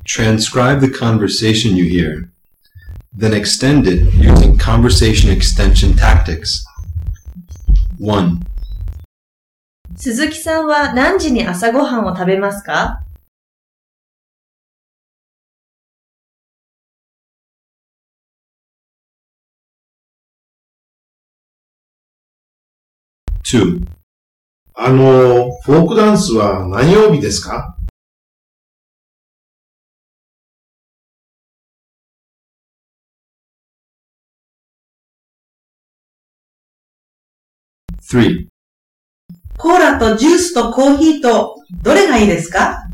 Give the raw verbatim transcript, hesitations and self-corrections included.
Transcribe the conversation you hear. Then extend it using conversation extension tactics. one. 鈴木さんは何時に朝ごはんを食べますか？ two. あの、フォークダンスは何曜日ですか？ three. コーラとジュースとコーヒーとどれがいいですか？